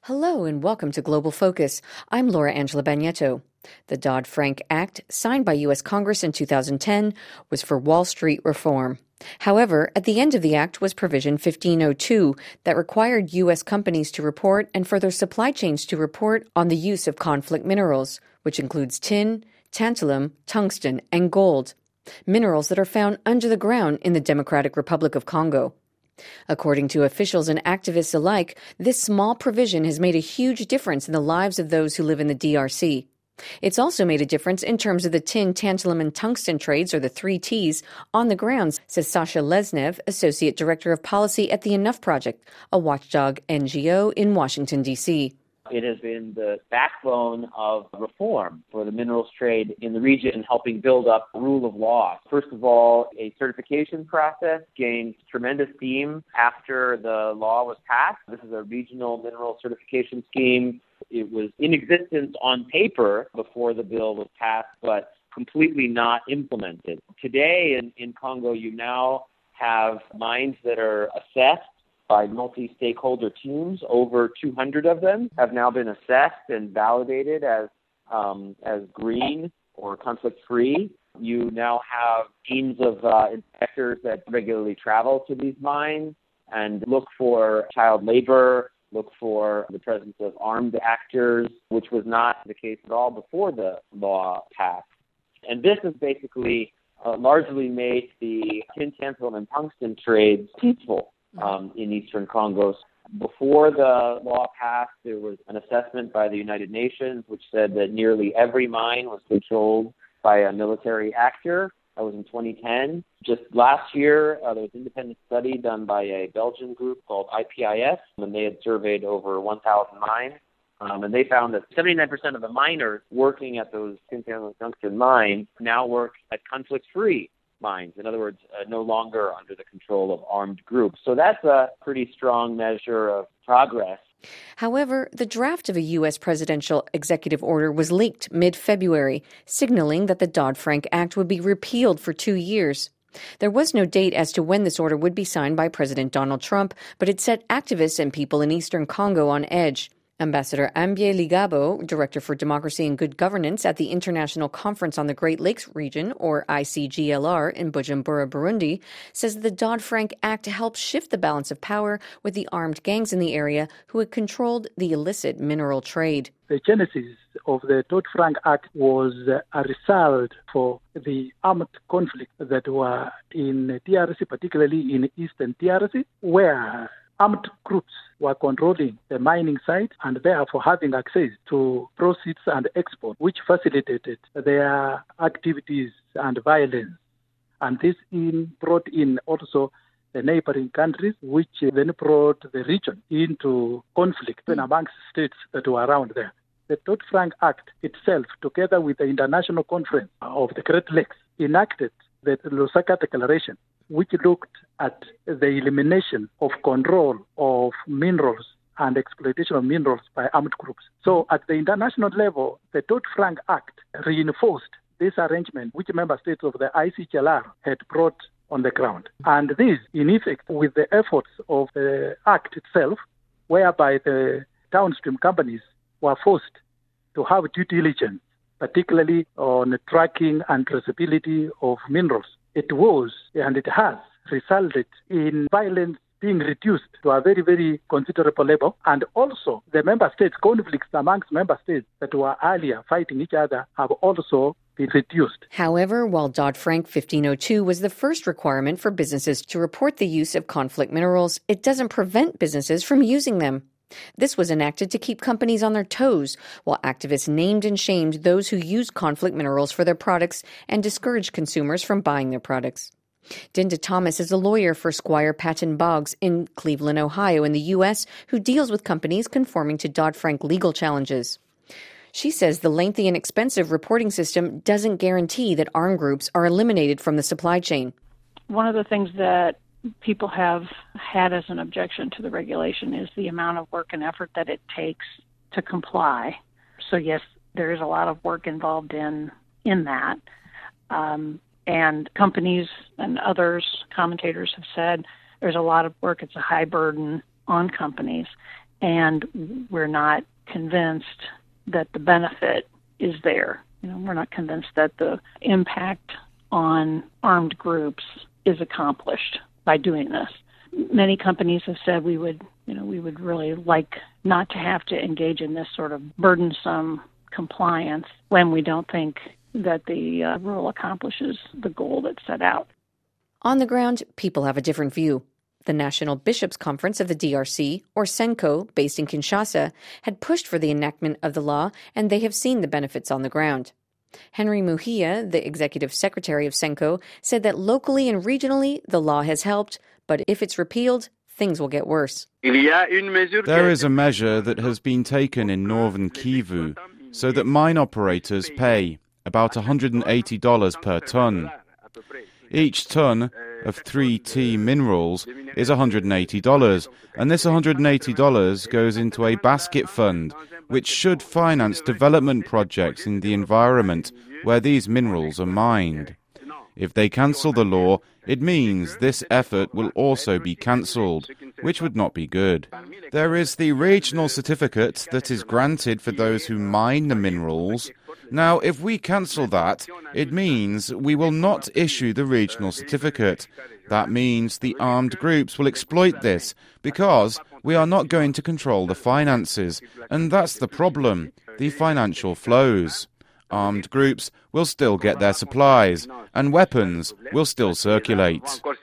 Hello and welcome to Global Focus. I'm Laura Angela Bagnetto. The Dodd-Frank Act, signed by U.S. Congress in 2010, was for Wall Street reform. However, at the end of the act was Provision 1502 that required U.S. companies to report and for their supply chains to report on the use of conflict minerals, which includes tin, tantalum, tungsten, and gold, minerals that are found under the ground in the Democratic Republic of Congo. According to officials and activists alike, this small provision has made a huge difference in the lives of those who live in the DRC. It's also made a difference in terms of the tin, tantalum, and tungsten trades, or the 3 Ts, on the grounds, says Sasha Lesnev, Associate Director of Policy at the Enough Project, a watchdog NGO in Washington, D.C. It has been the backbone of reform for the minerals trade in the region, helping build up rule of law. First of all, a certification process gained tremendous steam after the law was passed. This is a regional mineral certification scheme. It was in existence on paper before the bill was passed, but completely not implemented. Today in Congo, you now have mines that are assessed by multi-stakeholder teams. Over 200 of them have now been assessed and validated as green or conflict-free. You now have teams of inspectors that regularly travel to these mines and look for child labor, look for the presence of armed actors, which was not the case at all before the law passed. And this has basically largely made the tin, tantalum, and tungsten trades peaceful in eastern Congo. Before the law passed, there was an assessment by the United Nations which said that nearly every mine was controlled by a military actor. That was in 2010. Just last year, there was an independent study done by a Belgian group called IPIS, and they had surveyed over 1,000 mines. And they found that 79% of the miners working at those tin, tantalum, and tungsten mines now work at conflict-free mines. In other words, no longer under the control of armed groups. So that's a pretty strong measure of progress. However, the draft of a U.S. presidential executive order was leaked mid-February, signaling that the Dodd-Frank Act would be repealed for 2 years. There was no date as to when this order would be signed by President Donald Trump, but it set activists and people in eastern Congo on edge. Ambassador Ambie Ligabo, Director for Democracy and Good Governance at the International Conference on the Great Lakes Region, or ICGLR, in Bujumbura, Burundi, says the Dodd-Frank Act helped shift the balance of power with the armed gangs in the area who had controlled the illicit mineral trade. The genesis of the Dodd-Frank Act was a result for the armed conflict that were in DRC, particularly in eastern DRC, where armed groups were controlling the mining site and therefore having access to proceeds and export, which facilitated their activities and violence. And this brought in also the neighboring countries, which then brought the region into conflict amongst states that were around there. The Dodd-Frank Act itself, together with the International Conference of the Great Lakes, enacted the Lusaka Declaration, which looked at the elimination of control of minerals and exploitation of minerals by armed groups. So at the international level, the Dodd-Frank Act reinforced this arrangement which member states of the ICGLR had brought on the ground. And this, in effect, with the efforts of the Act itself, whereby the downstream companies were forced to have due diligence, particularly on tracking and traceability of minerals. It was, and it has, resulted in violence being reduced to a very, very considerable level. And also, the member states, conflicts amongst member states that were earlier fighting each other have also been reduced. However, while Dodd-Frank 1502 was the first requirement for businesses to report the use of conflict minerals, it doesn't prevent businesses from using them. This was enacted to keep companies on their toes, while activists named and shamed those who use conflict minerals for their products and discouraged consumers from buying their products. Dinda Thomas is a lawyer for Squire Patton Boggs in Cleveland, Ohio, in the U.S., who deals with companies conforming to Dodd-Frank legal challenges. She says the lengthy and expensive reporting system doesn't guarantee that armed groups are eliminated from the supply chain. One of the things that people have had as an objection to the regulation is the amount of work and effort that it takes to comply. So yes, there is a lot of work involved in that. And companies and others, commentators have said, there's a lot of work. It's a high burden on companies. and we're not convinced that the benefit is there. We're not convinced that the impact on armed groups is accomplished by doing this. Many companies have said we would really like not to have to engage in this sort of burdensome compliance when we don't think that the rule accomplishes the goal that's set out. On the ground, people have a different view. The National Bishops' Conference of the DRC, or SENCO, based in Kinshasa, had pushed for the enactment of the law, and they have seen the benefits on the ground. Henry Muhia, the executive secretary of SENCO, said that locally and regionally the law has helped, but if it's repealed, things will get worse. There is a measure that has been taken in northern Kivu so that mine operators pay about $180 per ton. Each ton of 3T minerals is $180, and this $180 goes into a basket fund, which should finance development projects in the environment where these minerals are mined. If they cancel the law, it means this effort will also be cancelled, which would not be good. There is the regional certificate that is granted for those who mine the minerals. Now, if we cancel that, it means we will not issue the regional certificate. That means the armed groups will exploit this because we are not going to control the finances, and that's the problem, the financial flows. Armed groups will still get their supplies, and weapons will still circulate.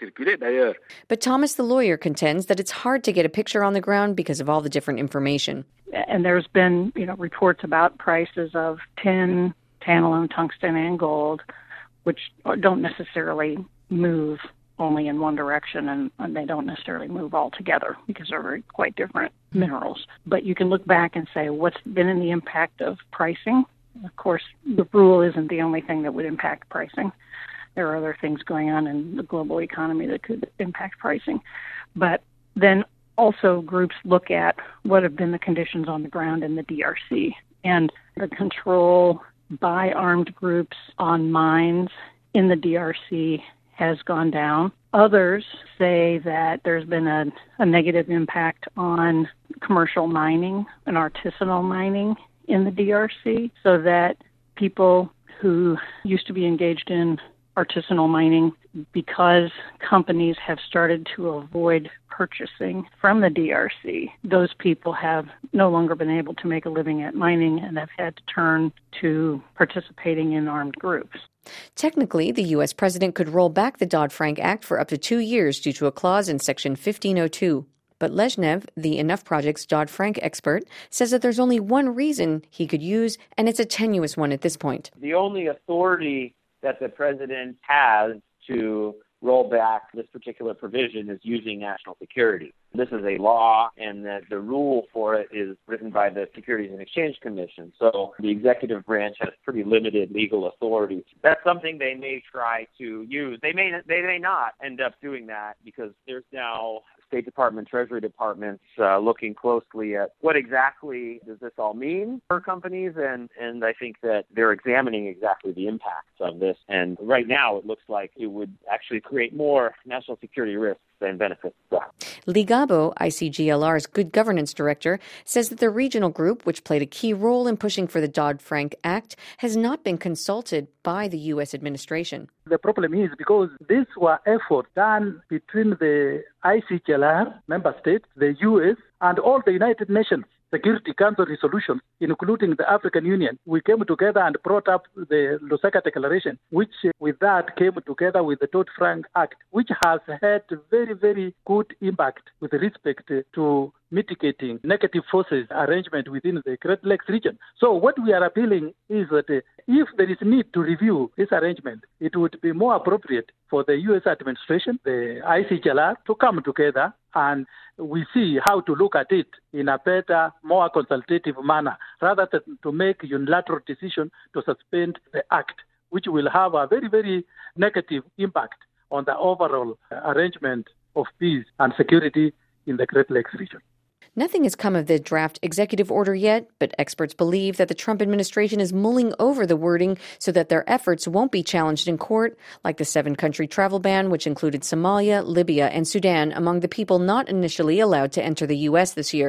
But Thomas the lawyer contends that it's hard to get a picture on the ground because of all the different information. And there's been, reports about prices of tin, tantalum, tungsten, and gold, which don't necessarily move only in one direction, and they don't necessarily move all together because they're quite different minerals. But you can look back and say, what's been in the impact of pricing? Of course, the rule isn't the only thing that would impact pricing. There are other things going on in the global economy that could impact pricing. But then also groups look at what have been the conditions on the ground in the DRC. And the control by armed groups on mines in the DRC has gone down. Others say that there's been a negative impact on commercial mining and artisanal mining in the DRC, so that people who used to be engaged in artisanal mining, because companies have started to avoid purchasing from the DRC, those people have no longer been able to make a living at mining and have had to turn to participating in armed groups. Technically, the U.S. president could roll back the Dodd-Frank Act for up to 2 years due to a clause in Section 1502. But Lezhnev, the Enough Project's Dodd-Frank expert, says that there's only one reason he could use, and it's a tenuous one at this point. The only authority that the president has to roll back this particular provision is using national security. This is a law, and the rule for it is written by the Securities and Exchange Commission. So the executive branch has pretty limited legal authority. That's something they may try to use. They may not end up doing that because there's now State Department, Treasury Departments looking closely at what exactly does this all mean for companies, and I think that they're examining exactly the impacts of this. And right now it looks like it would actually create more national security risks than benefits. Lee Gabo, ICGLR's Good Governance Director, says that the regional group, which played a key role in pushing for the Dodd-Frank Act, has not been consulted by the U.S. administration. The problem is because these were efforts done between the ICGLR member states, the U.S., and all the United Nations Security Council resolutions, including the African Union. We came together and brought up the Lusaka Declaration, which with that came together with the Dodd-Frank Act, which has had very, very good impact with respect to mitigating negative forces arrangement within the Great Lakes region. So what we are appealing is that if there is need to review this arrangement, it would be more appropriate for the U.S. administration, the ICGLR, to come together and we see how to look at it in a better, more consultative manner, rather than to make unilateral decision to suspend the act, which will have a very, very negative impact on the overall arrangement of peace and security in the Great Lakes region. Nothing has come of the draft executive order yet, but experts believe that the Trump administration is mulling over the wording so that their efforts won't be challenged in court, like the 7-country travel ban, which included Somalia, Libya, and Sudan among the people not initially allowed to enter the U.S. this year.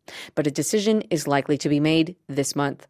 but a decision is likely to be made this month.